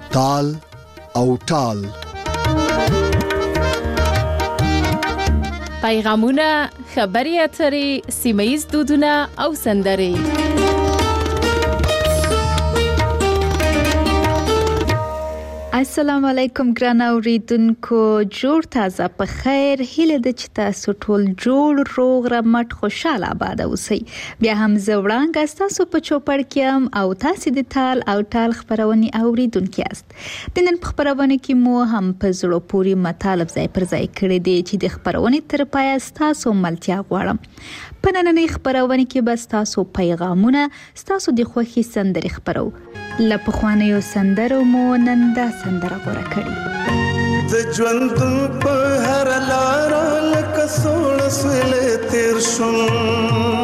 تال او ټال. پیغامونه، خبري اترې، سیمه‌ییز دودونه او سندرې. السلام علیکم ګران اوریدونکو، جوړ تازه په خیر. هیله د چې تاسو ټول جوړ روغ رمټ خوشاله آباد اوسئ. بیا هم زوړانګ تاسو په چوپړ کې او تاسو د تال او ټال خبرونه اوریدونکو یاست. د نن خبرونه کې مو هم په زړه پوری مطالب ځای پر ځای کړی دی چې د خبرونه تر پای تاسو ملتیا غواړم. په نننۍ خبرونه کې بس تاسو پیغامونه، تاسو د خوښي سندرې خبرو. لپخوانیو سندرو مو نن دا سندره غوړه کړي. د ژوندون په هر لار لکه سوړ سویل تیر شوم،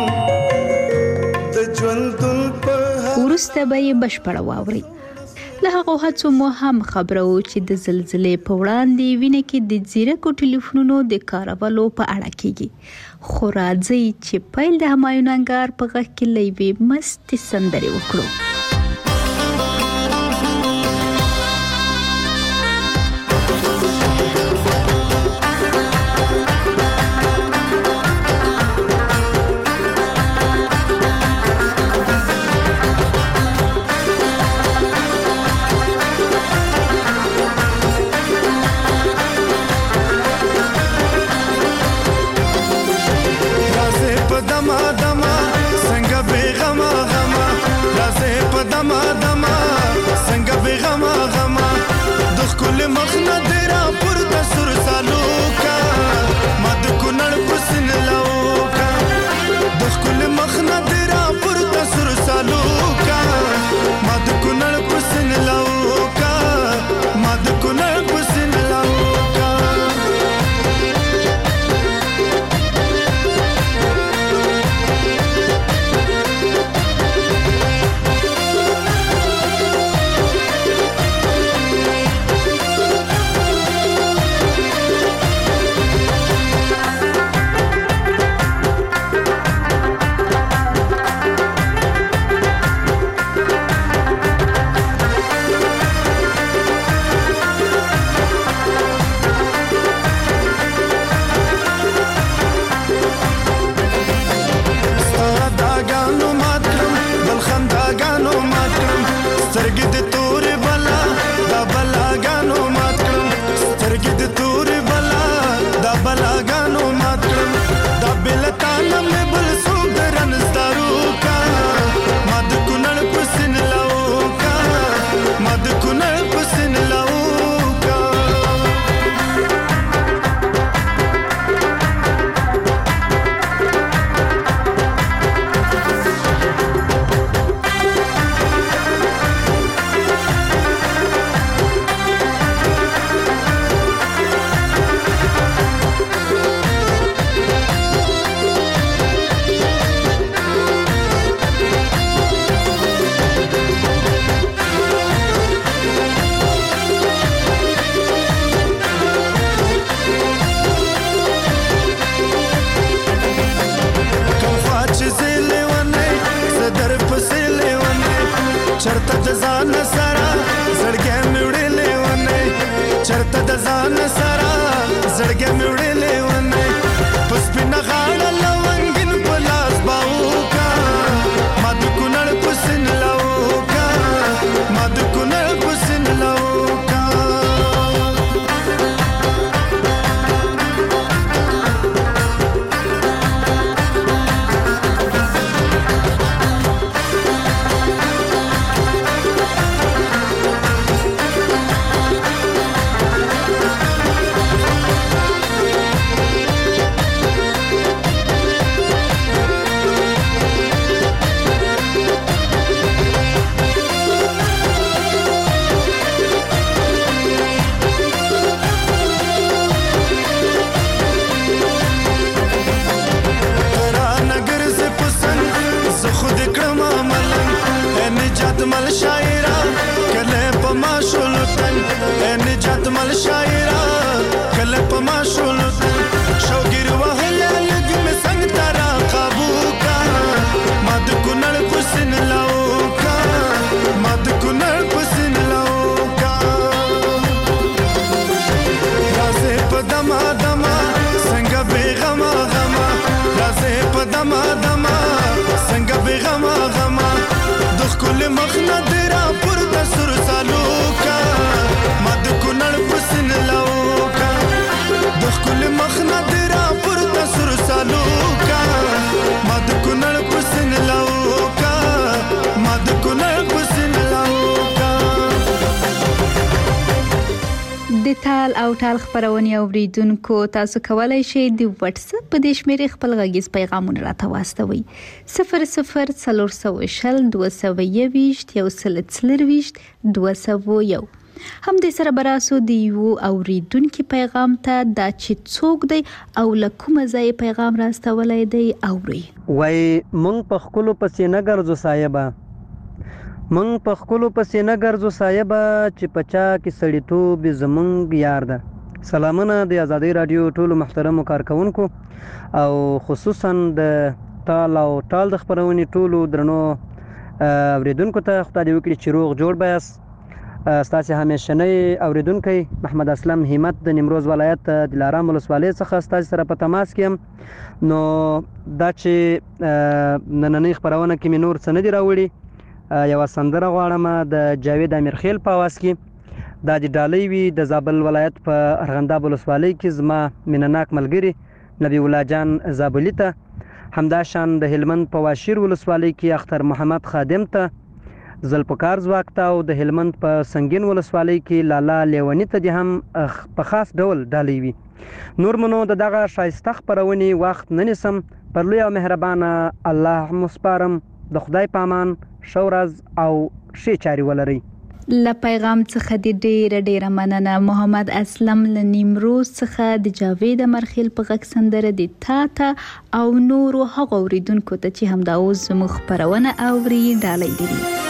د ژوندون په ورسته به بشپړ واوري. له هغه هڅو مو هم خبرو چې د زلزلې په وړاندې ویني کې د زیرکو ټلیفونونو د کارولو په اړه کېږي. خو راځي چې پیل د همایون انګار په غږ کې لوي مست سندرې وکړو. مد کنړ پسن لوکا دما دما څنګه به غما غما د خپل مخ نه درا پر د سر سالوکا مد کونړ پسن لوکا د خپل مخ نه درا پر د سر سالوکا مد کونړ پسن لوکا مد کونړ پسن لوکا. د تال او ټال خبرونه اوریدونکو تاسو کولای شئ د واتس اپ په د شمیرې خپل غږیز پیغامونه راته واستوي 004022 هم د سره براسو د یو اوریدونکو پیغام ته دا چې څوک دی او لکه ځای پیغام راستولای دی اوري. وای مونږ په خپل پسې نه ګرځو صاحبہ مونږ په خپل پسې نه ګرځو صاحبہ چې پچا کې سړیتوب زمونږ یار ده. سلامونه د آزادۍ رادیو ټولو محترمو کارکونکو او خصوصا د ټال او ټال د خبرونې ټولو درنو اوریدونکو ته خدای دې وکړي چې روغ جوړ بیاست. ستاسو همیشنی اوریدونکو محمد اسلم همت د نیمروز ولایت دلارام ولسوالۍ څخه ستاسو سره په تماس کې نو دا چې نننۍ خبرونه کې مې نور څه نه دی راوړي. یو سندره غواړم د جاوید امیرخیل په आवाज کې دا د ډالۍ وی د زابل ولایت په ارغنداب ولسوالۍ کې زما مینناک ملګری نبی الله جان زابلی ته همداشان د هلمند په واشیر ولسوالۍ کې اختر محمد خادم ته زلپکار زواک ته او د هلمند په سنگین ولسوالۍ کې لالا لیونی ته هم په خاص ډول ډالۍ وی. نور منو دغه شایسته خبرونې وخت نه نسم پر لوی او مهربانه الله مسپارم د خدای پامان شورز او شی چاري ولري. ل پیغام څخه د ډیره مننه. محمد اسلم ل نیمروز څخه د جاوید مرخیل په غږ سندره د تا او نور هغه اوریدونکو ته چې هم دا اوس مخ پرونه اوري ډالۍ دي.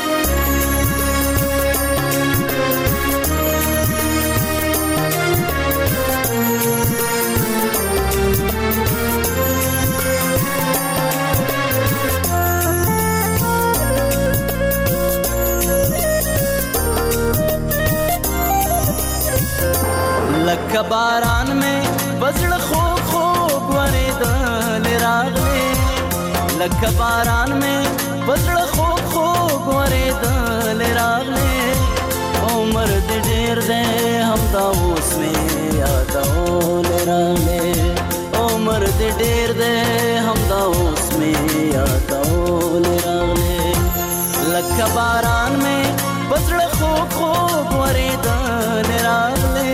لکه باران میں بزړه خوب خوب ورېدل راغلې لکه باران میں بزړه خوب خوب ورېدل راغلې عمر دې ډېر دی همدا اوس مې یادول راغلې عمر دې ډېر دی همدا اوس مې یادول راغلې لکه باران میں بزړه خوب خوب ورېدل راغلې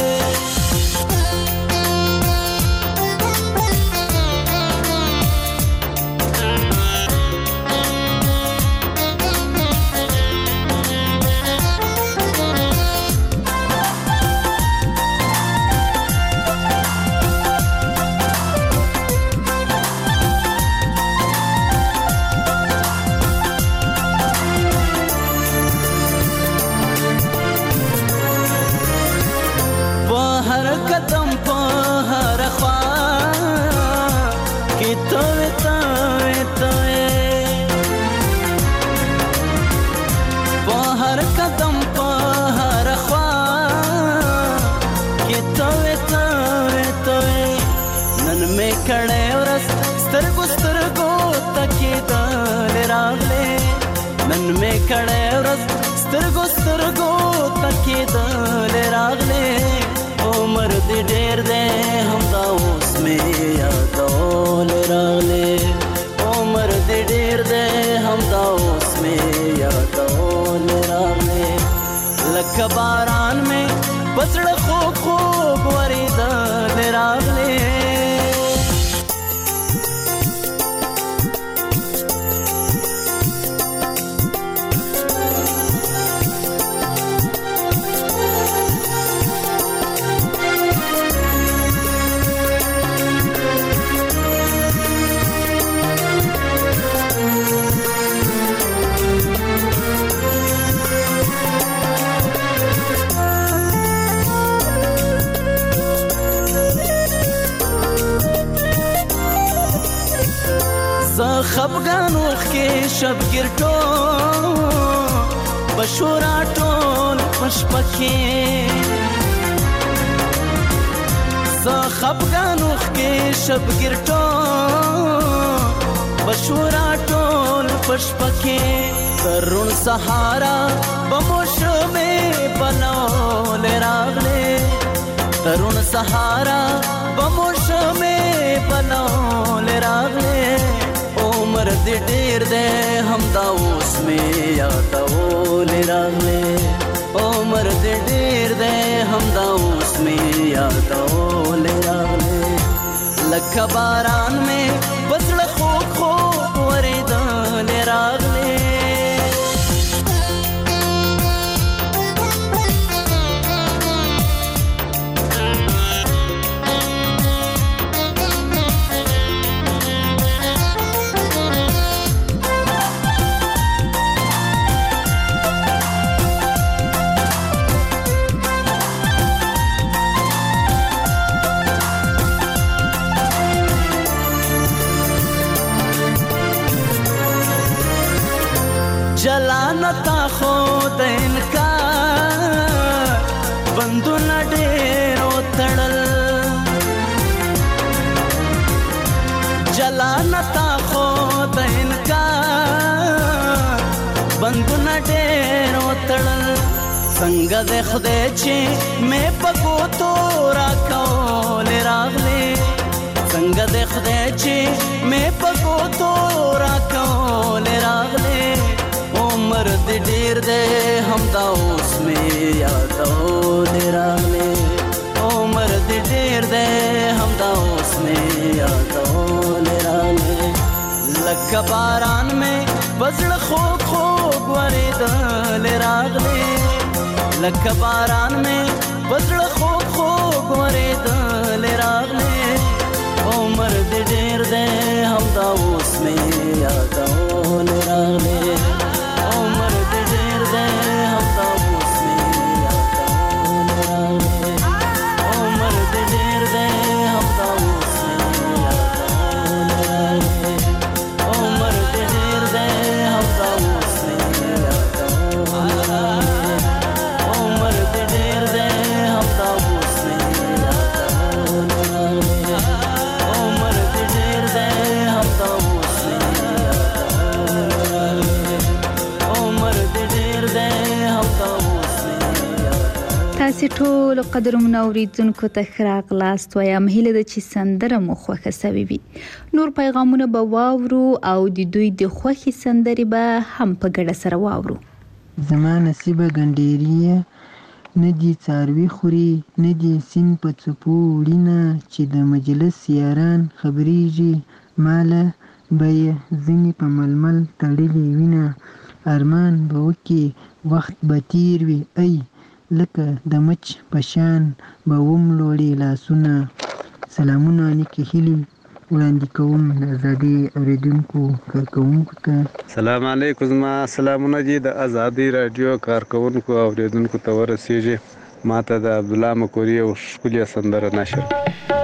کړه ورځ سترګو سترګو تکیدل راغله عمر دې ډېر دی همدا اوس مې یادول راغله عمر دې ډېر دی همدا اوس مې یادول راغله لکه باران مې بزړه خوب خوب ورېدل راغله خفګان وخت کې شبګر ټول بشورا ټول پشپکې ز خفګان وخت کې شبګر ټول بشورا ټول پشپکې ترون سهارا بموشمه بنول راغله ترون سهارا بموشمه بنول راغله عمر دې ډېر دې همدا اوس مې یادول راغله عمر دې ډېر دې همدا اوس مې یادول راغله لکه باران مې بزړه خو خو ورېدل راغله جلانتا خود انکار بندونه ډېرو تړل جلانتا خود انکار بندونه ډېرو تړل څنګه د خدای چې مې پکو تو راکول راغلې څنګه د خدای چې مې پکو تو راکول راغلې عمر دې ډېر دې همدا اوس مې یادول راغله عمر دې ډېر دې همدا اوس مې یادول راغله لکه باران مې بزړه خوږ خوږ ورېدل راغله لکه باران مې بزړه خوږ خوږ ورېدل راغله عمر دې ډېر دې همدا اوس مې یادول راغله عمر دې ډېر دې همدا اوس مې یادول راغله عمر دې ډېر دې همدا اوس مې یادول راغله عمر دې ډېر دې همدا اوس مې یادول راغله عمر دې ډېر دې همدا اوس مې یادول راغله عمر دې ډېر دې همدا اوس مې یادول راغله تاسو ټول قدرمن اوریدونکو ته خراق لاست وایم هیله د چې سندره مو خوښه سوي وي نور پیغامونه به واورو او د دوی د خوښي سندري به هم په ګډه سره واورو زما نصیب ګنډيري نه دي څاروي خوري نه دي سین په څپو وړینه چې د مجلس یاران خبرېږي ماله به ځینې په ململ تړلې وینه ارمان به وکي وخت به تیر وي ای لکه د مچ پشان به وملوړي لاسونه سلامونه نیکه هیلي وړاندې کوم د ازادي اوریدونکو کارکوونکو ته سلام علیکم زما سلامونه دي د ازادي رادیو کارکوونکو او اوریدونکو ته ورسیږي ماته د عبدالله مکوري او ښکلې سندره نشر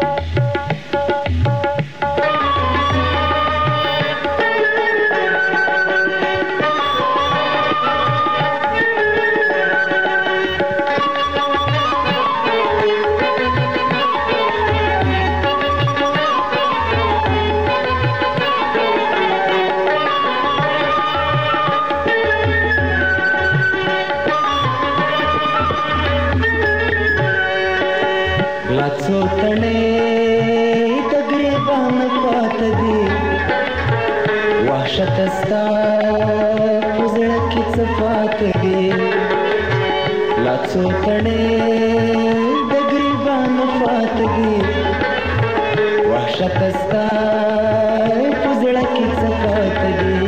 شتستا پزړه کې صفات دي لا څو تړې د ګریبان فات دي وحشتستا پزړه کې صفات دي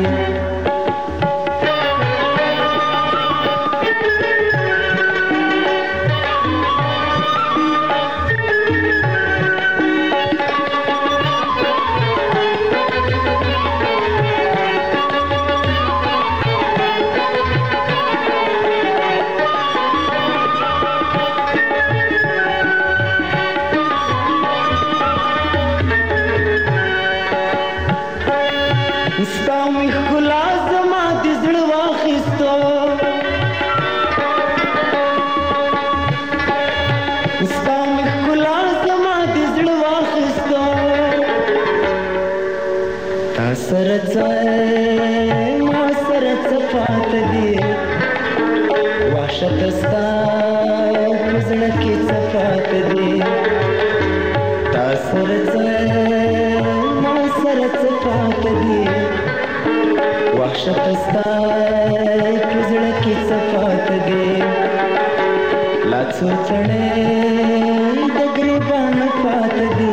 وحشت ستا په زړه کې څه پاته دي تا سره څه ما سره څه پاته دي وحشت ستا په زړه کې څه پاته دي لا څو څڼې د ګریبان پاته دي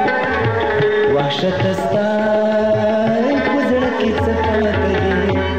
وحشت ستا په زړه کې څه پاته دي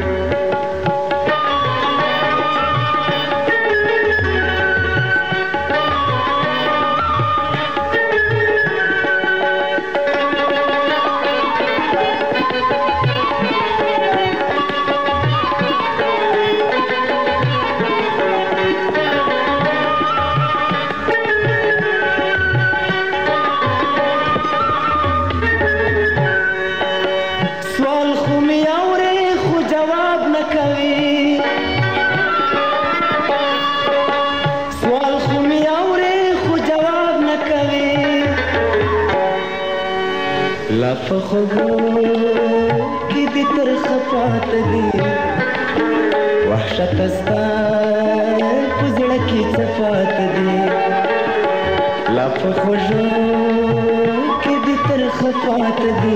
فخبو کی دی ترخ پاته دی وحشت ستا په زړه کې څه پاته دی لا فخبو کی دی ترخ پاته دی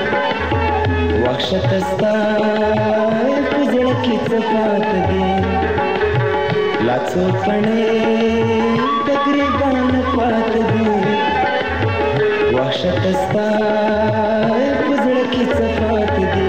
وحشت ستا په زړه کې څه پاته دی لا څو څڼې د ګریبان پاته دی وحشت ستا په زړه کې څه پاته دي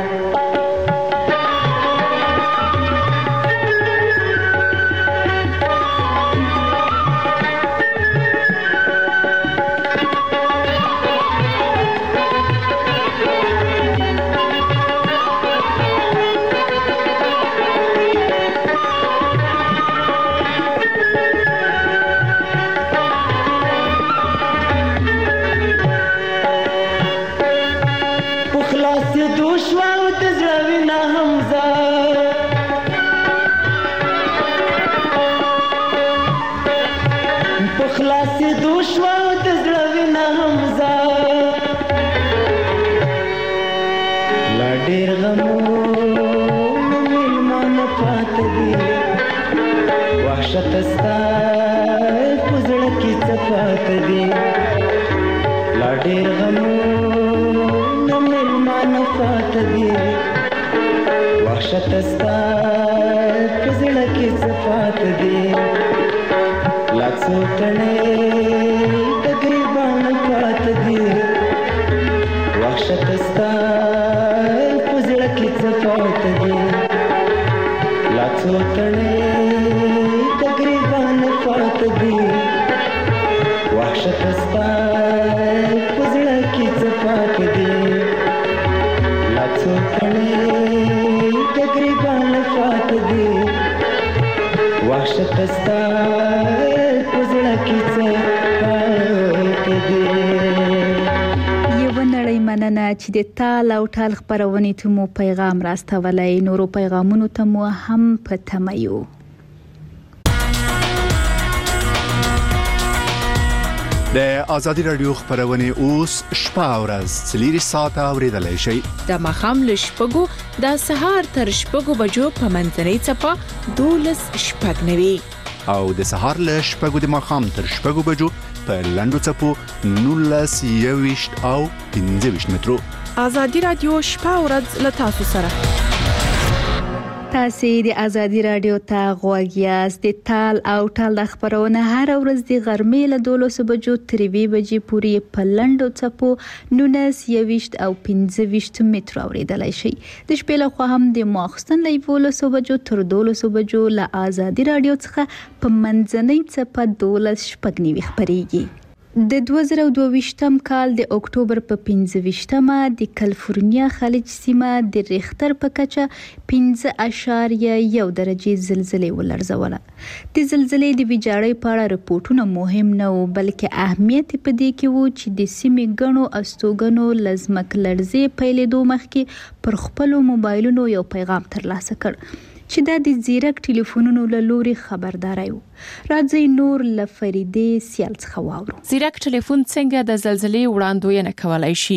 وحشت ستا په زړه کې څه پاته دي لا ډېر غمونه مېلمانه پاته دي وحشت ستا په زړه کې څه پاته دي لا څو تڼې د ګریبان پاته دي وحشت ستا په زړه کې څه پاته دي لا څو تڼې وحشت ستا په زړه کې څه پاته دي لا څو تڼې د ګریبان پاته دي وحشت ستا په زړه کې څه پاته دي نړۍ مننه چې د تال او ټال خبرونې ته مو پیغام راستولای نورو پیغامونو ته مو هم په تمه یو د ازادي رادیو خبرونه اوس شپه او ورځ 3 ساعته اوریدلای شئ د مخام له شپږو د سهار تر شپږو بجو په منځنۍ چپه 12 شپږ نوي او د سهار له شپږو د مخام تر شپږو بجو په لندو چپو 19 او 15 مترو ازادي رادیو شپه او ورځ له تاسو سره تاسو د ازادي رادیو ته غوږ یاست د تال او ټال خبرونه هر ورځ د غرمې له 12 بجو تر 2 بجې پورې په لندو چپو 19 او 15 مترو اوریدلای شئ د شپې له خوا هم د ماخستن له 12 بجو تر 12 بجو له ازادي رادیو څخه په منځنۍ چپه 12 شپږ نیوي خبريږي د 2022م کال د اکتوبر په 15مه د کالیفورنیا خلیج سیمه د ریختر په کچه 5.1 درجه زلزلې ولرزوله. د زلزلې د ویجاړۍ په اړه راپورټونه مهم نه و، بلکې اهمیت په دې کې و چې د سیمې غنو استوګنو لزمک لړزې پیلېدو مخکې پر خپل موبایلونو یو پیغام ترلاسه کړ چې دا د زیرک ټلیفونونو له لوري خبرداري و. راځي نور لفریدې سیال څخه واورو. زیرک ټلیفون څنګه د زلزلې وړاندوینه کولای شي؟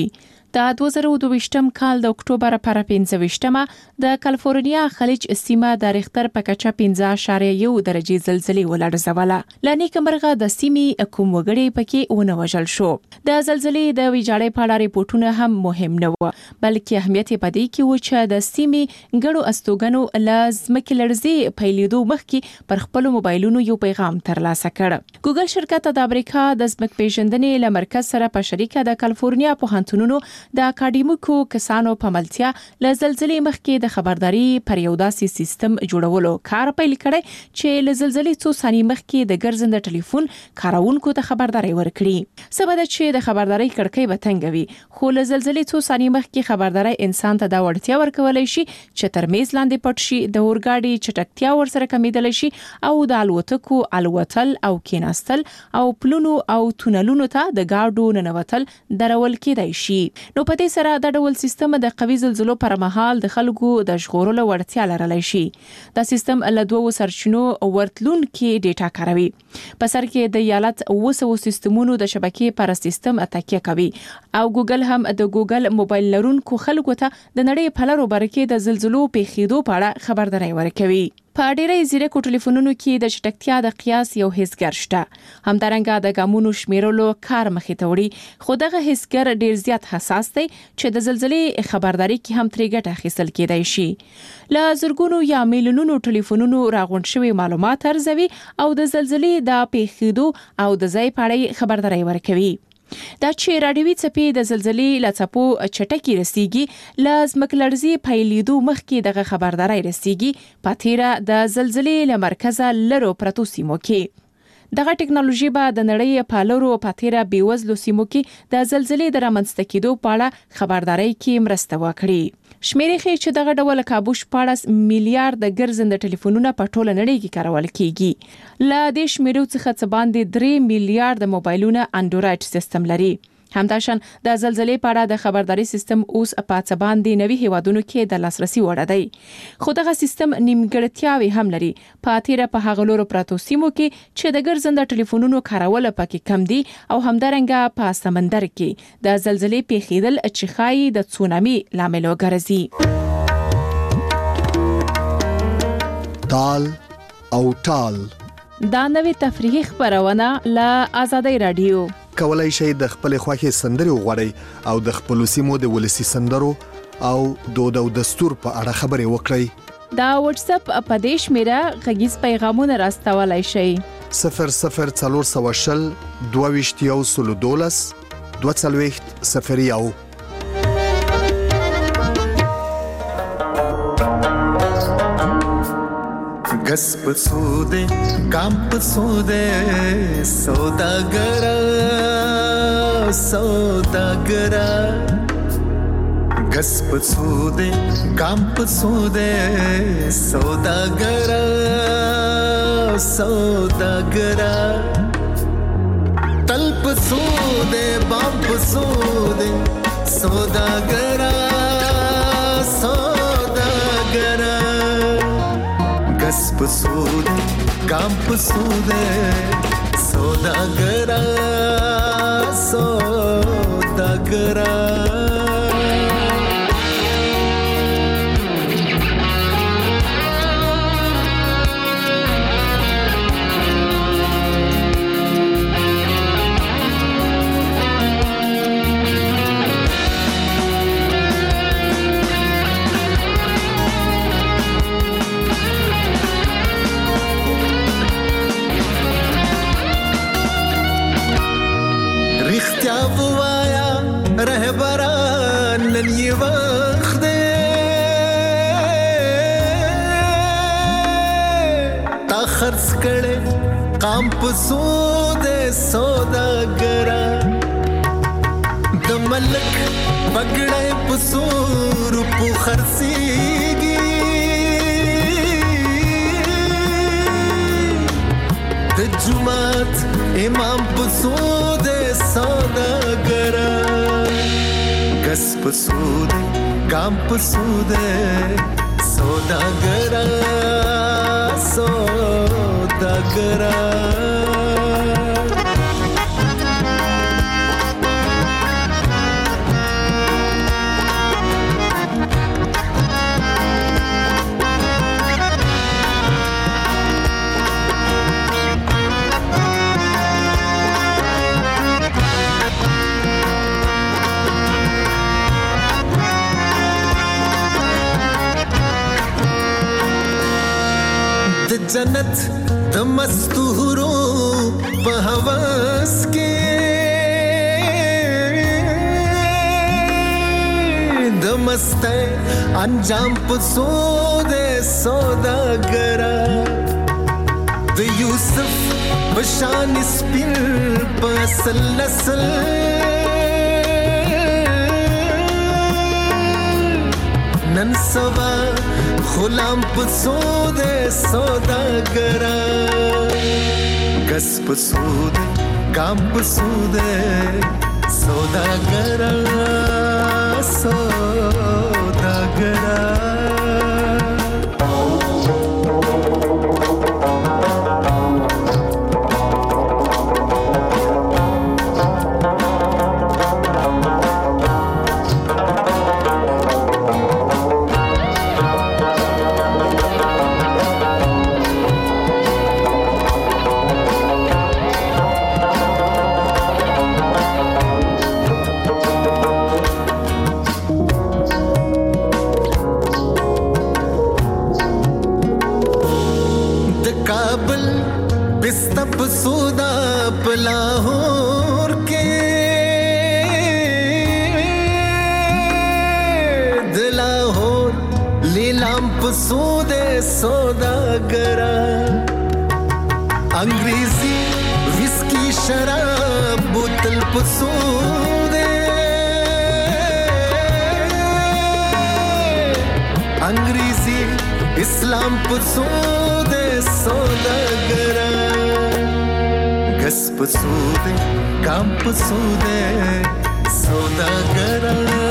د 2022م کال د اکتوبر پر 15مه د کالیفورنیا خلیج سیمه د ریختر په کچه 5.1 درجه زلزلې ولړزوله. لانی کمرغه د سیمې کوم وګړي پکې ونه وژل شو. د زلزلې د ویجاړۍ په اړه ریپورتونه هم مهم نه و، بلکې اهمیت یې پدې کې و چې د سیمې ګڼو استوګنو لازم کې لړزې پیلېدو مخکې پر خپل موبایلونو یو پیغام ترلاسه کړ. ګوګل شرکت د امریکا د ځمک پیژندنې له مرکز سره په شریکه د کالیفورنیا پوهنتونونو د اکاډمیکو کسانو په ملتیا له زلزلې مخکې د خبرداري پر یو داسې سیستم جوړولو کار پیل کړی چې له زلزلې څو ثانیې مخکې د ګرځنده ټلیفون کارونکو ته خبرداري ورکړي. سبب چې د خبرداري کړکۍ به تنګ وي، خو له زلزلې څو ثانیې مخکې خبرداري انسان ته دا وړتیا ورکولای شي چې تر میز لاندې پټ شي، د اورګاډي چټکتیا ورسره کمیدل شي او د الوتکو الوتل او کیناستل او پلونو او تونلونو ته د گاډو ننوتل درول کېدای شي. نو په دې سره د ډول سیستم د قوي زلزلو پر مهال د خلکو د ژغورلو وړتیا لرلی شي. دا سیستم له دوه سرچینو ورتلون کې ډیټا کاروي. په سر کې د ایالت 200 سیستمونو د شبکې پر سیستم تکیه کوي او ګوګل هم د ګوګل موبایل لرونکو خلکو ته د نړۍ په لارو برکې د زلزلو پیښېدو په اړه خبرداري ورکوي. په ډیری زیرکو ټلیفونونو کې د چټکتیا د قیاس یو حسګر شته. همدارنګه د ګامونو شمیرلو کار مخې ته وړي، خو دغه حسګر ډیر زیات حساس دی چې د زلزلې خبرداري کې هم ترې ګټه اخیستل کېدای شي. له زرګونو یا میلیونونو ټلیفونونو راغونډ شوی معلومات ارزوي او د زلزلې د پیښېدو او د ځای په اړه خبرداري ورکوي. دا چې راډیوي څپې د زلزلې له څپو چټکي رسیږي، لازم کلرزي پیلیدو مخکې دغه خبرداري رسیږي په تیره د زلزلې له مرکزه لرو پرتو سیمو کې. دغه ټکنالوژي به د نړۍ په لورو په تیره بیوزلو سیمو کې د زلزلې د رامنځته کېدو په اړه خبرداري کې مرسته وکړي. شمیرې ښیي چې دغه ډول کابو 14 میلیارد ګرځنده ټلیفونونه په ټوله نړۍ کې کارول کیږي. له دې شمیرو څخه څه باندې 3 میلیارد موبایلونه انډرایډ سیستم لري. همداشان د زلزلې په اړه د خبرداري سیستم اوس په څه باندې نوي هیوادونو کې د لاسرسي وړ دی، خو دغه سیستم نیمګړتیاوې هم لري. په تیره په هغه لورو پرتو سیمو کې چې د ګرځنده ټلیفونونو کارول پکې کم دي او همدارنګه په سمندر کې د زلزلې پیښېدل چې ښایي د تسونامي لامل وګرځي. تال او ټال دا نوې تفریحي خبرونه له آزادۍ رادیو. کولای شئ د خپل خوښي سندري وغوړئ او د خپل سیمو د ولسی سندرو او دود او دستور په اړه خبرې وکړئ. دا واتس اپ په دیش میرا غږیز پیغامونه راستولای شئ. 00420 22 12 गस पसूदे काम पसूदे सौदागरा सौदागरा गस पसूदे काम पसूदे सौदागरा सौदागरा तल पसूदे बाम पसूदे सौदागरा सौदागरा गस पसूदे काम पसूदे सौदागरा सौदागरा खर्च करे काम पसूदे सौदागरा द मलक पगड़े पसूर पु खर्सीगी द जुमात इमाम पसूदे सौदागरा गस पसूदे काम पसूदे सौदागरा सौदागरा जन्नत د मस्तूरो په هوس کې د مسته انجام په سود سوداګرا د یوسف بشان سپین په اصل نسل نن سبا غلام په سود سوداګرا کس په سود ګام په سود سوداګرا سوداګرا سودا پلاہور کے دلاہور لیلام پسود سوداگرا انگریزی وسکی شراب بوتل پسود انگریزی اسلام پسود سوداگرا کس پسود کام پسود سوداگرا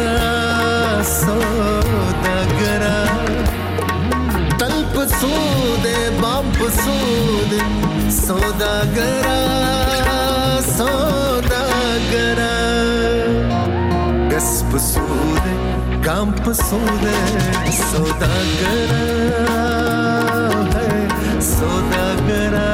سوداگرا تل پسود بام پسود سوداگرا سوداگرا کس پسود کام پسود سوداگرا سوداگرا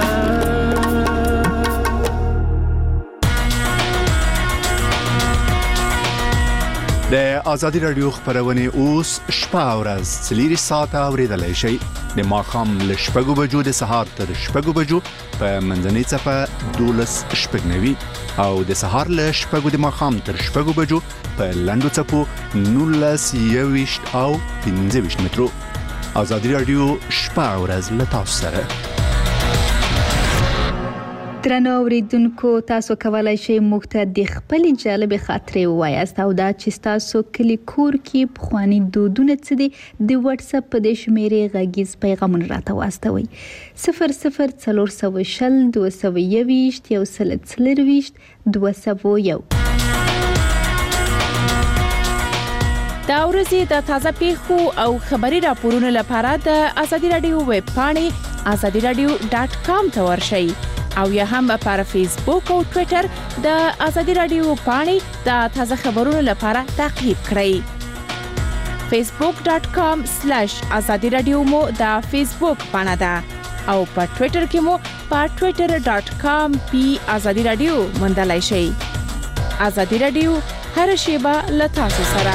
د ازادي رادیو خبرونه اوس شپه او ورځ 3 ساعته اوریدلای شئ د ماښام له 6 بجو د سهار تر 6 بجو په منځنۍ صفه 12:09 او د سهار له 6 د ماښام تر 6 بجو په لنډو صفو 19:20 او 15 مترو. ازادي رادیو شپه او ورځ له تاسو سره. درنو اوریدونکو تاسو کولای شئ موږ ته د خپل جالب خاطرې وایاست او دا چې تاسو کلی کور کې پخوانی دودونه څه دي د واتس اپ په د شمیرې غږیز پیغامونه راته واستوي 00420 221 201 دا ورځې د تازه پیښو او خبري راپورونو لپاره د ازادي رادیو ویب پاڼې azadiradio.com ته ورشئ او یا هم پر فیسبوک او ټوئیټر د ازادي رادیو پاڼې د تازه خبرونو لپاره تعقیب کړئ. facebook.com/azadiradio مو د فیسبوک پاڼه ده او په ټوئیټر کې مو په twitter.com/azadiradio موندلای شئ. ازادي رادیو هر شیبه له تاسو سره.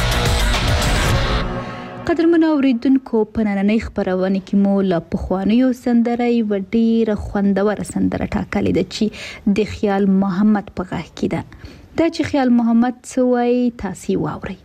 قدرمنو اوریدونکو په نننۍ خبرونه کې مو له پخوانیو سندره یو ډیره خوندوره سندره ټاکلې ده چې د خیال محمد په غږ کې ده. دا چې خیال محمد څه وایي تاسو واورئ.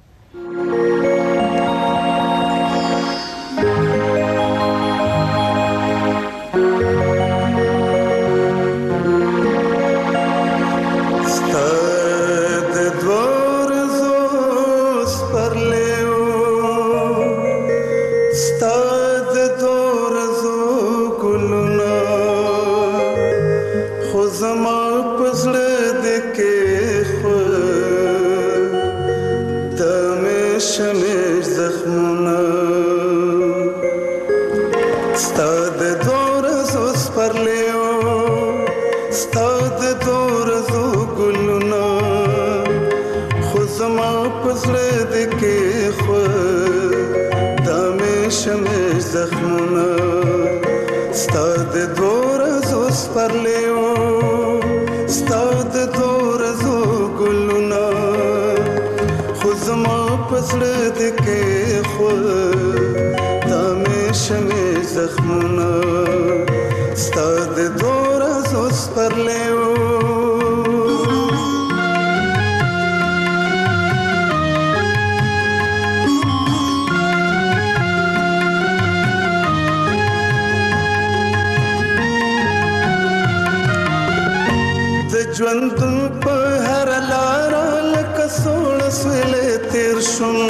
زخمونه ژوندون په هر لار لکه سوړ سویلې تیر شم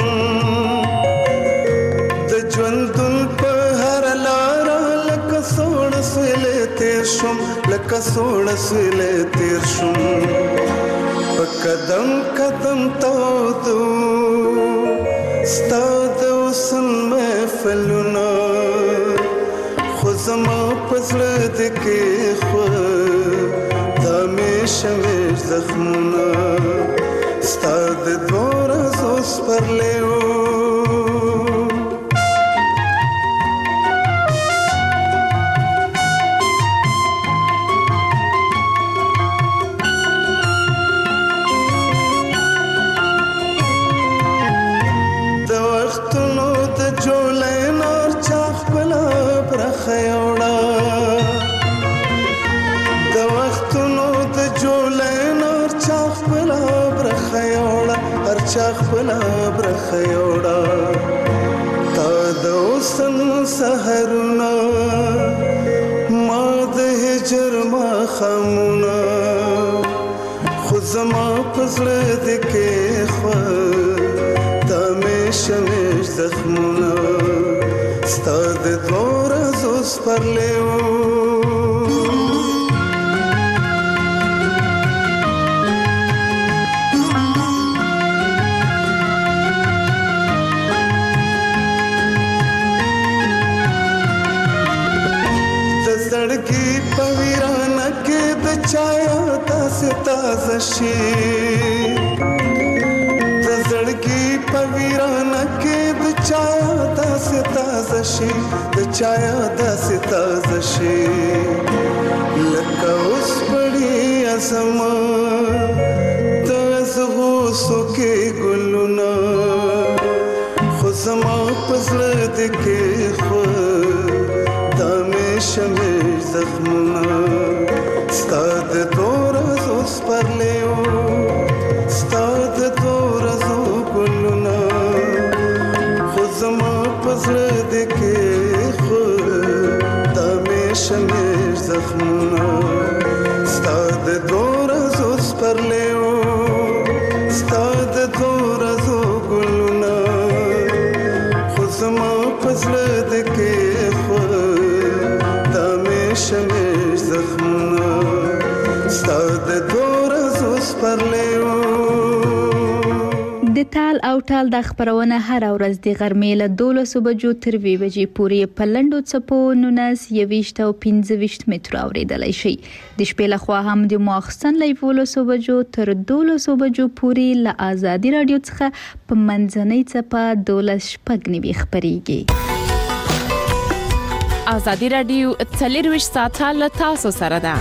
د ژوندون په هر لار لکه سوړ سویلې تیر شم لکه سوړ سویلې تیر شم په قدم قدم تاودو ستا د حسن محفلونه خو زما په زړه د کېښود دا مې شمېر زخمونه ستا د دوو ورځو سپرلی و چاخ بلا برخه یوړه تا د حسن سحرونه ما د هجر ماښامونه خو زما په زړه د کېښود دا مې شمېر زخمونه ستا د دوو ورځو سپرلی و تازه شي د زړګي په ویرانه کې د چایا داسې تازه شي د چایا داسې تازه شي لکه اوس پړی زما د زغوسو کې ګلونه خو زما په زړه د کېښود دا مې شمېر زخمونه ستا د دوو ورځو سپرلی و ستا د دوو ورځو ګلونه خو زما په زړه د کېښود دا مې شمېر زخمونه ستا د دوو ورځو سپرلی و ستا د دوو ورځو ګلونه خو زما په زړه د کېښود دا مې شمېر زخمونه ستا د دوو ورځو سپرلی و د تال او ټال د خبرونه هر ورځ د غرمې له 12 بجو تر 2 بجې پورې په لنډو څپو 19 او 25 متر اوریدلای شي د شپې له خوا هم د ماخستن له 12 بجو تر 12 بجو پورې له آزادي رادیو څخه په منځنۍ څپه 12 شپږ خبريږي آزادي رادیو 24 ساعته له تاسو سره ده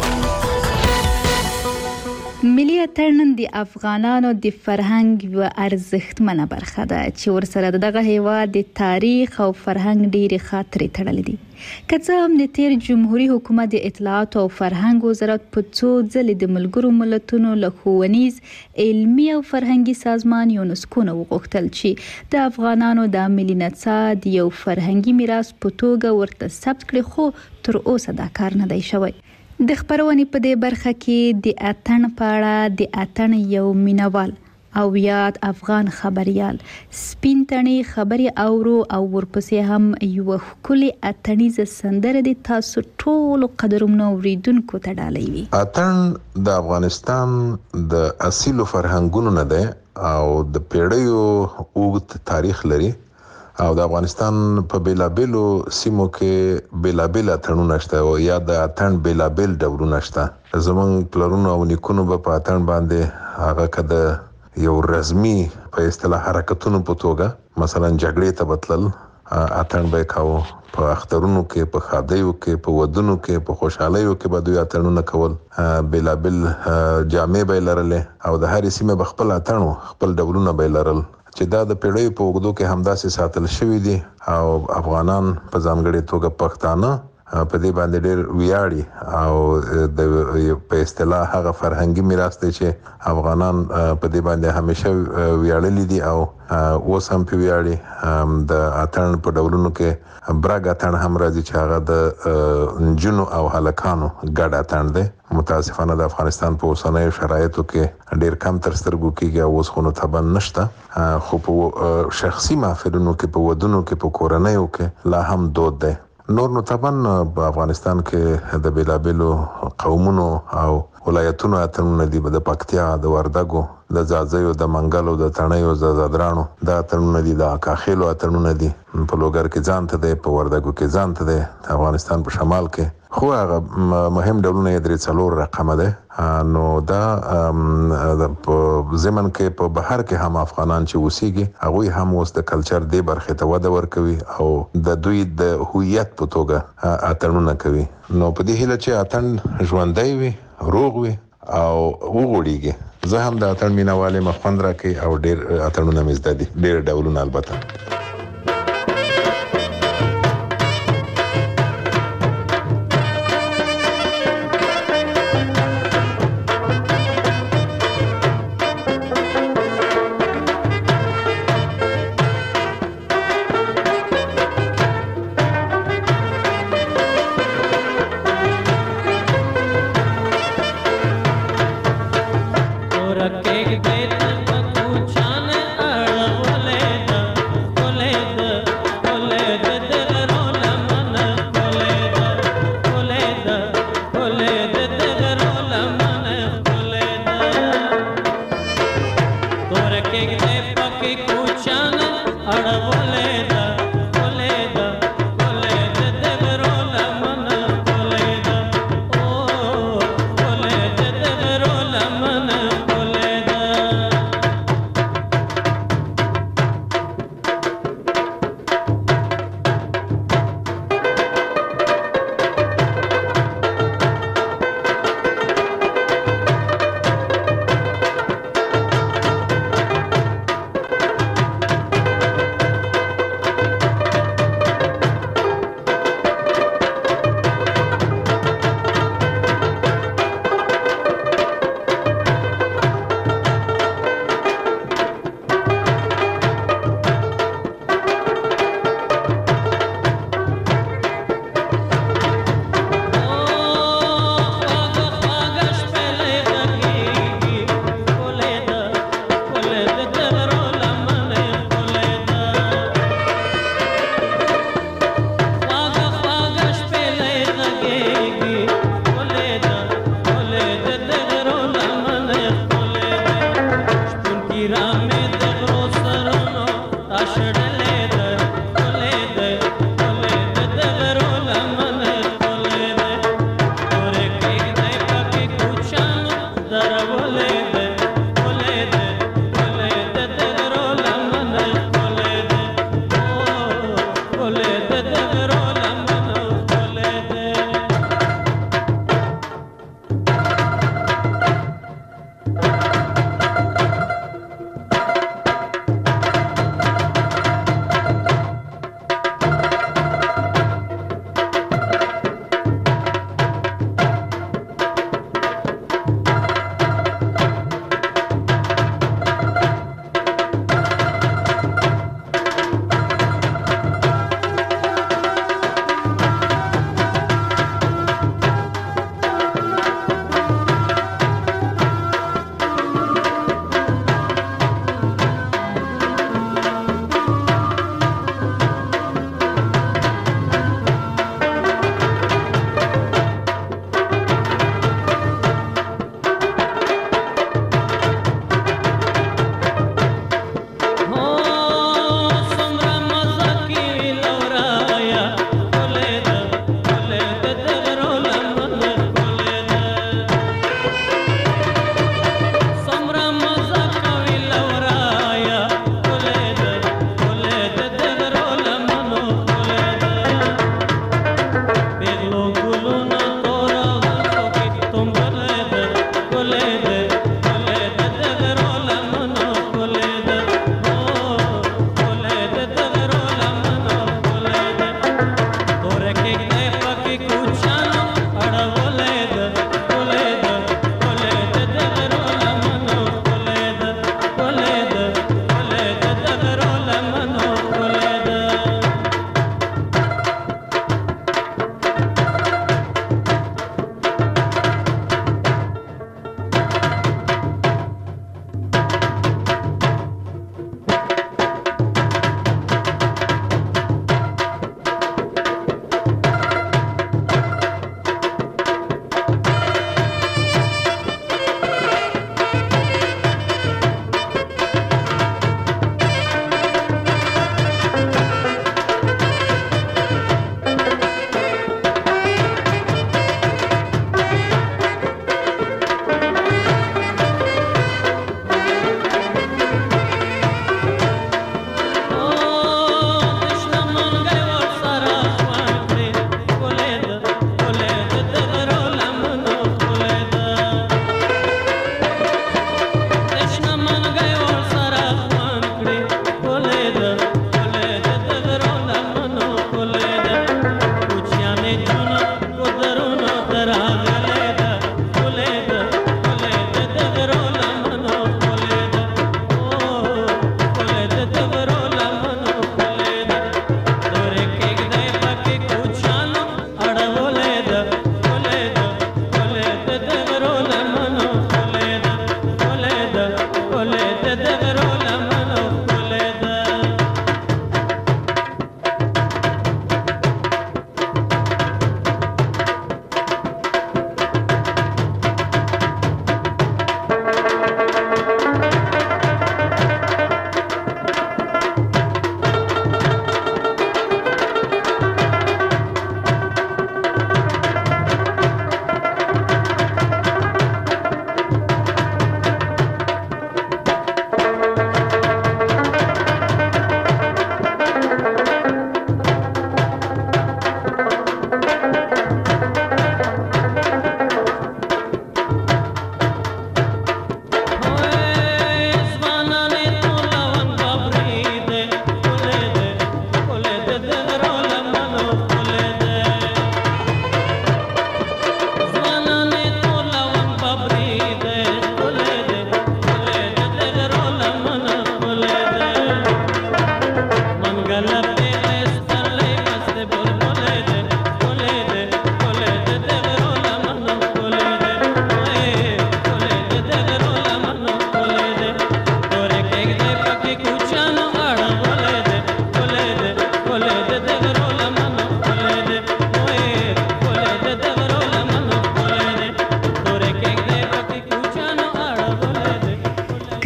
ملي اتن د افغانانو د فرهنګ و ارزښتمنه برخه ده چې ورسره دغه هیواد د تاریخ او فرهنګ ډېری خاطرې تړلې دي که څه هم د تیر جمهوریت حکومت د اطلاعات او فرهنګ وزارت په څو ځلې د ملګرو ملتونو له ښوونیز علمي او فرهنګي سازمان یونسکو نه وغوښتل چې د افغانانو د ملي نڅا د یو فرهنګي میراث په توګه ورته ثبت کړي خو تر اوسه دا کار نه دی شوی د خبرونې په دې برخه کې د اتن په اړه د اتن یو مینوال او یاد افغان خبريال سپین تڼي خبري اورو او ورپسې هم یو ښکلي اتنیزه سندره د تاسو ټول قدرمنو اوریدونکو ته ډالۍ اتن د افغانستان د اصیل فرهنګونو نه ده او د پیړیو اوږد تاریخ لري او د افغانستان په بیلابیلو سیمو کې بیلابیل اتنونه شته او یا د اتن بیلابیل ډولونه شته زمونږ پلرونو او نیکونو په اتن باندې هغه کده یو رسمي په اصطلاح حرکتونو په توګه مثلا جګړې ته بتلل اتن به کاوه په اخترونو کې په خادیو کې په ودونو کې په خوشحالیو کې به دوی اتنونه کول بیلابیل جامې به لرلې او د هر سیمه بخپل اتنو خپل ډولونه به لرل چې دا د پیړیو په وګړو کې همداسې ساتل شوی دي او افغانان په ځانګړي توګه پښتانه په دې باندې ډېر ویاړي او د په اصطلاح هغه فرهنګي میراث دی چې افغانان په دې باندې همیشه ویاړلي دي او اوس هم په ویاړي. د اتن په ډولونو کې برګ اتن هم راځي چې هغه د نجونو او هلکانو ګډ اتن دی. متاسفانه د افغانستان په اوسنیو شرایطو کې ډېر کم تر سترګو کېږي او اوس خو نو طبعا نشته، خو په شخصي محفلونو کې، په ودونو کې، په کورنیو کې لا هم دود دی. نور نو طبعا په افغانستان کې د بیلابیلو قومونو او ولایتونو اتنونه دي، د پکتیا، د وردګو، د ځاځیو، د منګلو، د تڼیو، د زادرانو دا اتنونه دي، د اکاخیلو اتنونه دي. په لوګر کې ځان ته دی، په وردګو کې ځان ته دی، افغانستان په شمال کې خو هغه مهم ډولونه یې 3-4 رقمه ده. نو دا په زمن کې په بهر کې هم افغانان چې اوسېږي هغوی هم اوس د کلچر دې برخې ته وده ورکوي او د دوی د هویت په توګه اتنونه کوي. نو په دې هیله چې اتن ژوندی وي، روغ وي او وغوړېږي. زه هم د اتن مینهوال یم، خوند راکوي او ډېر اتنونه مې زده دي، ډېر ډولونه البته. Ora que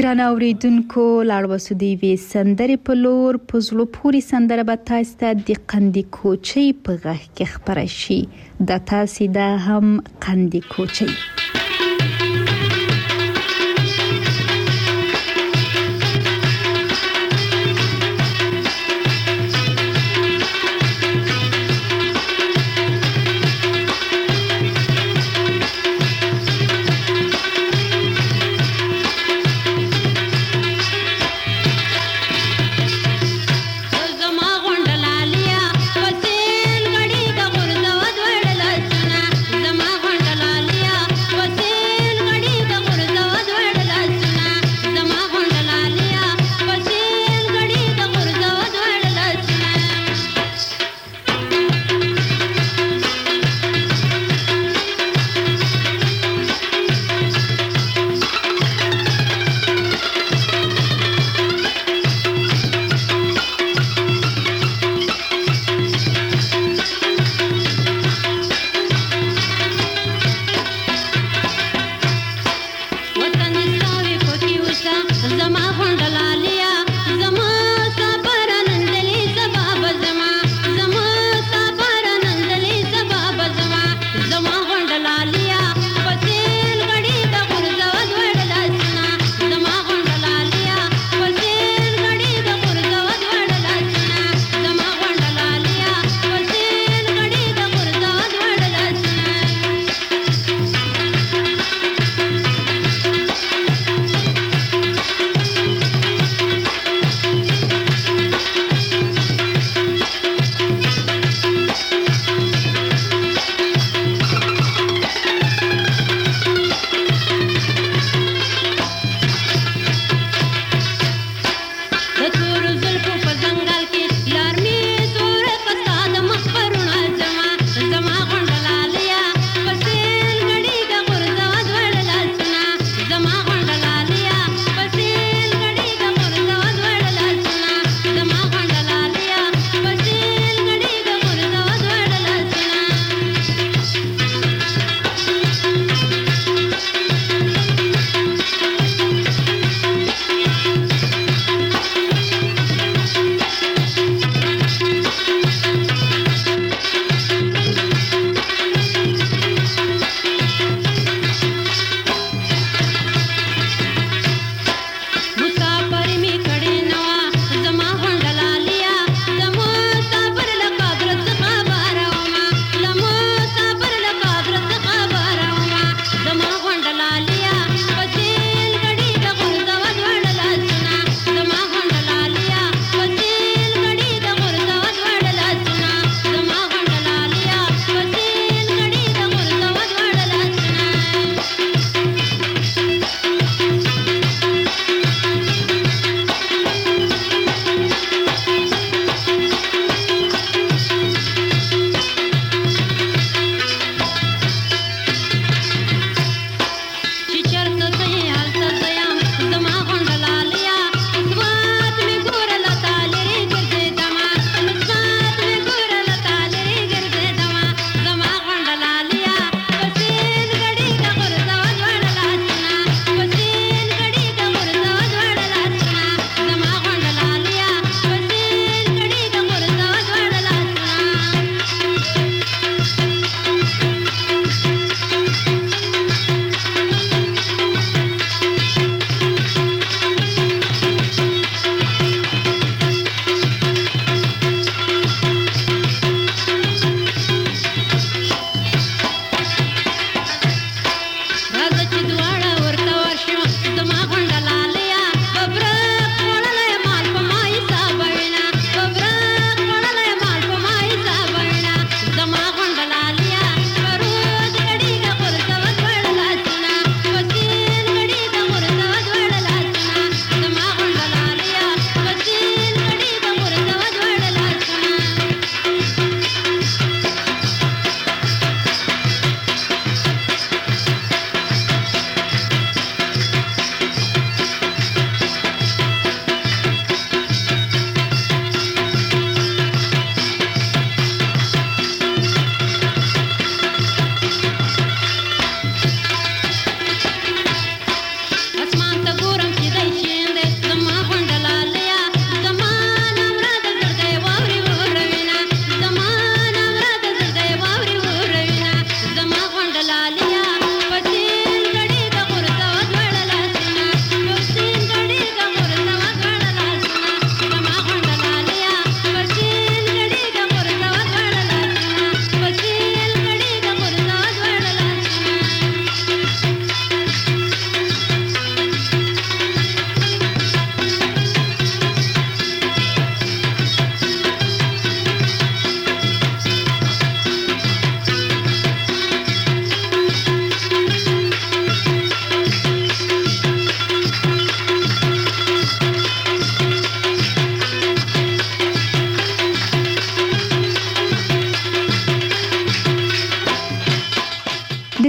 ګران اوریدونکو لاړوسو دی وی سندره په لور پزلو پوری سندره به تاسو ته د قندی کوچي په غږ کې خبره شي د تاسو د هم قندی کوچي زما غونډلالیا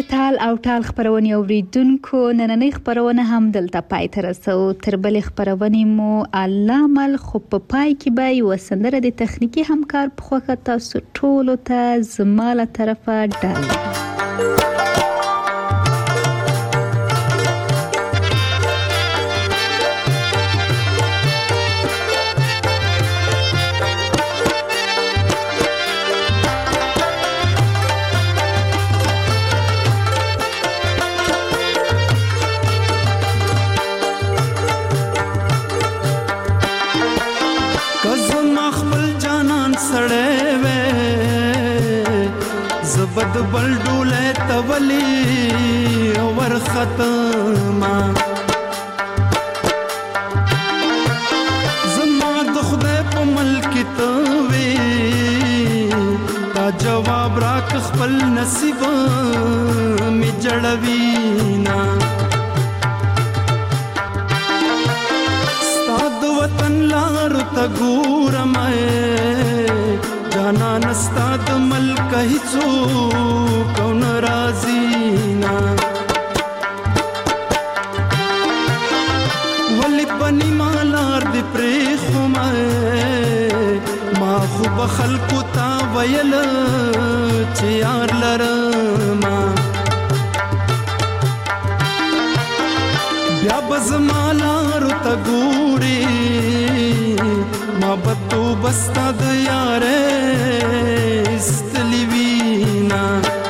د تال او ټال خبرونه اوریدونکو نننۍ خبرونه هم دلته پای ته رسو. تر بلې خبرونه مو الله مل خو په پای کې به یو سندره د تخنیکی همکار په خوښه تاسو ټولو ته زماله طرفه ډال. زبد بل ډوله تولی ور ختمه زما د خدای په ملک ته وې تا جواب راک خپل نصیب می جړوینا ستاد وطن لار ته ګورم جانا نستا د ملک هیڅو کون رازینا ولی پنی مالار دی پریخو ما خوب خلقو تا ویل چه یار لرما بیا بز مالارو تا گوری ما بدو بستا د یاره استلی وینا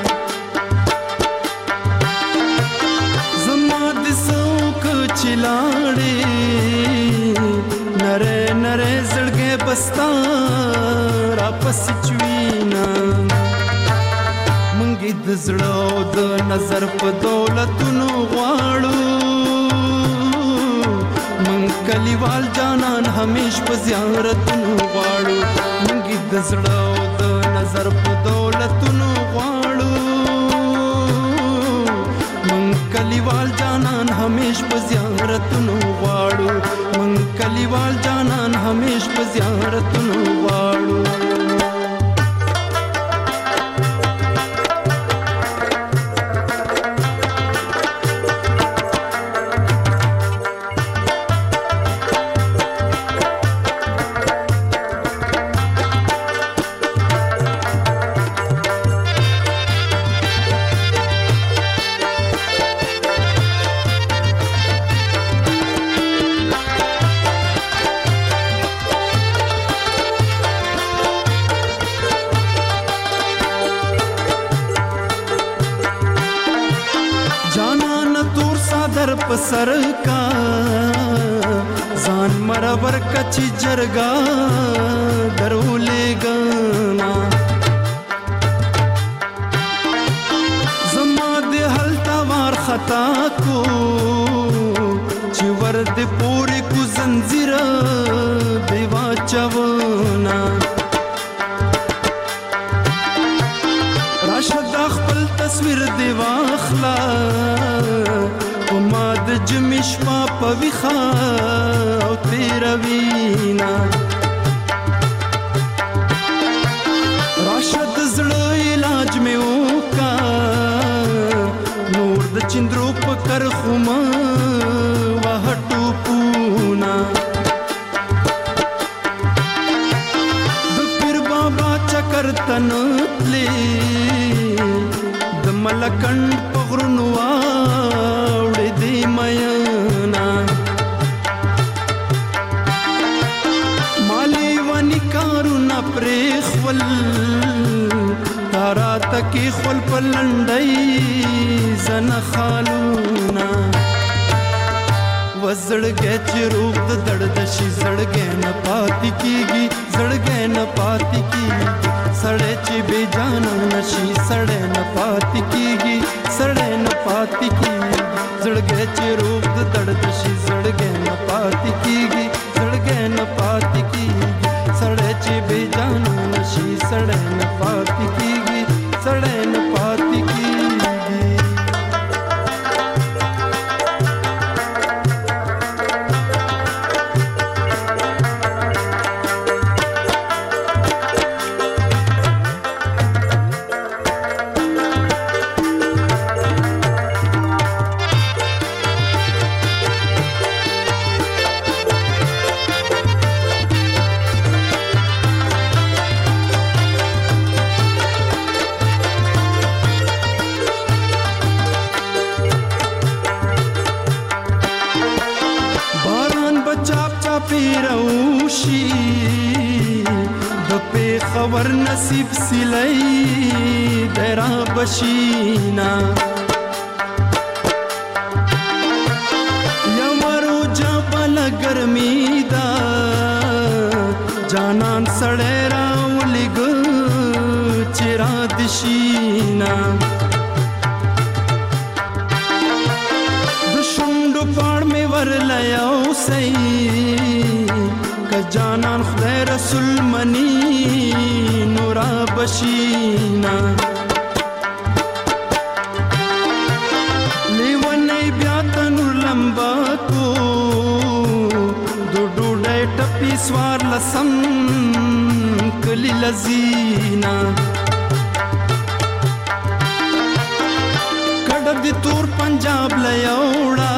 زما د سوک چلاړي نره نره زړګې بستا را پس چوینا منګي د زړه د نظر په دولتونو غواړو کلیوال جانان همیش په زیارتونو غواړو منګي د زړه د نظر په دولتونو غواړو من کلیوال جانان همیش په زیارتونو غواړو من کلیوال جانان همیش په زیارتونو غواړو سر کا ځان مرور کچی جرګا درولې ګما زما د حالت وار خطا کو چې ور د پوری کو زنجیر دیوا چونا راشد خپل تصویر دیوا اخلا ما د جمیش ما پویخا او تیروینا راشد زړه علاج می وکا نور د چندرو پکر خوما وهټو پونا د پیر بابا چکر تنتلی د ملکند پغرنوا مینا مالی ونی کارونه پریخول تارا تکی خپل پلندای زنه خالونا وزړګې چې روح د دړد شي زړګې نه پاتې کیږي زړګې نه پاتې کیږي سړې چې بے جان نشي سړې نه پاتې کیږي سړې نه پاتې کیږي زړګې چې روح د دړد شي زړګې نه پاتې کیږي زړګې نه پاتې کیږي سړې چې بے جان نشي سړې نه پاتې کیږي سړې نه پاتې کیږي ور نصیب سلی درا بشینا یمرو جبل گرمی دا جانان سړی راولګ چرا دشینا د شونډو پاړ می ور لیاو سي ک جانان خدای رسول منی نورا بشینا لیونی بیا تنور لمبا کو دو ډوډۍ ټپی سوار لسم کلی لذینا کډه د تور پنجاب لیاوړه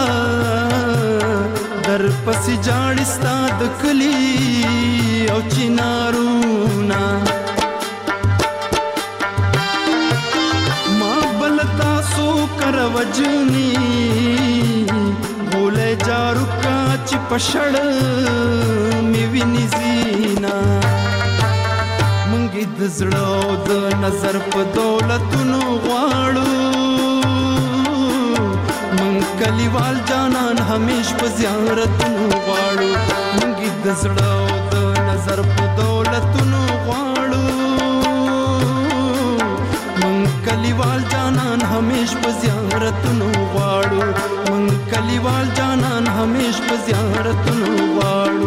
در پسې جاړي ستاد کلی او چینارونا ما بلتا سو کر وجنی بوله جارو کا چ پشړ می ویني زینا منګي د زړه د نظر په دولتونو غواړو کلیوال جانان همیش په زیارتونو غواړو منګي د زړه د نظر په دولتونو غواړو من کلیوال جانان همیش په زیارتونو غواړو من کلیوال جانان همیش په زیارتونو غواړو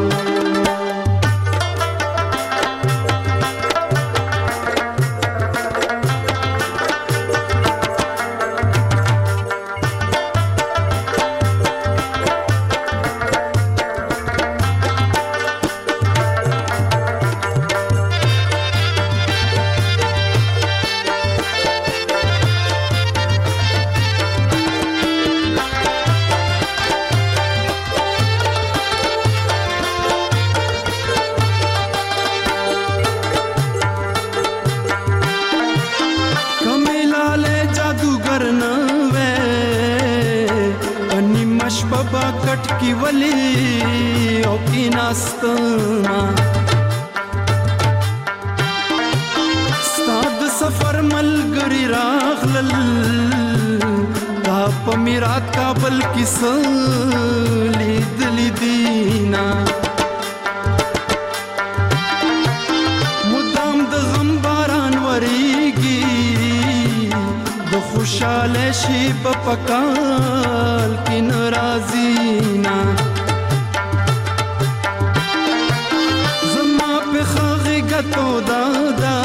की वली ओ की नास्तमा ستاد سفر ملګری راغلل دا په میرات کابل کې سلی دلی دینا مدام د غم باران وریږي د خوشاله شي په پکال کې ناراضینا زما په خاغه غتو دادا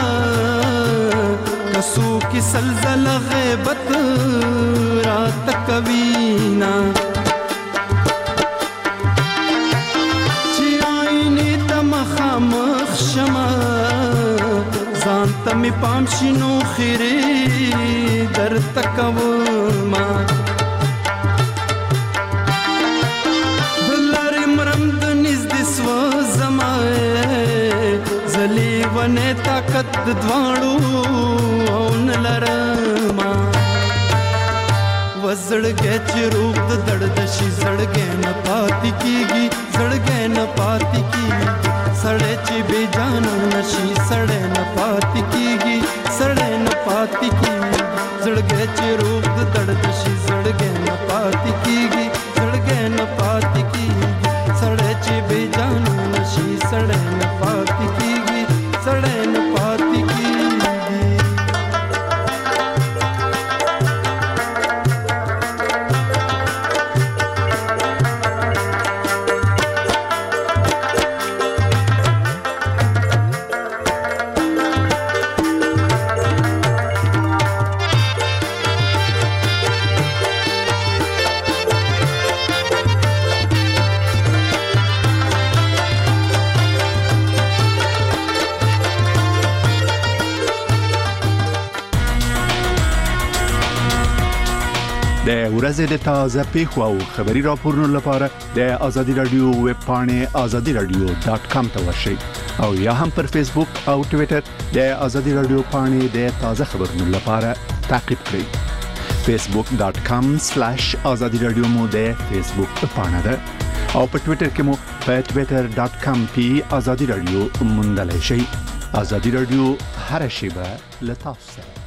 کسو کی سلزله غیبت رات کوینا چی آینه تمخا مخشما ځان ته می پام شینو خیره در تکوما دلارې مرم د نږدې سوه زما زلی ونې طاقت د دواړو او نه لرما وزړګی چې روغ د درد شي زړګی نه پاتې کېږي زړګی نه پاتې کېږي سړی چې بې جانه نشي سړی نه پاتې کېږي سړی نه پاتې کېږي زړګی چې روغ د درد شي زړګی نه پاتې کېږي زړګی نه پاتې کېږي سړی چې بې جانه نشي سړی نه پاتې کېږي سړی نه پاتې کېږي د ورځې د تازه پیښو او خبري راپورونو لپاره د ازادي رادیو ویب پاڼې azadiradio.com ته ورشئ او یا هم پر فیسبوک او ټوئیټر د ازادي رادیو پاڼې د تازه خبرونو لپاره تعقیب کړئ. facebook.com/azadiradio مو د فیسبوک پاڼه ده او په ټوئیټر کې مو په twitter.com/azadiradio موندلای شئ. ازادي رادیو هر شیبه له تاسو سره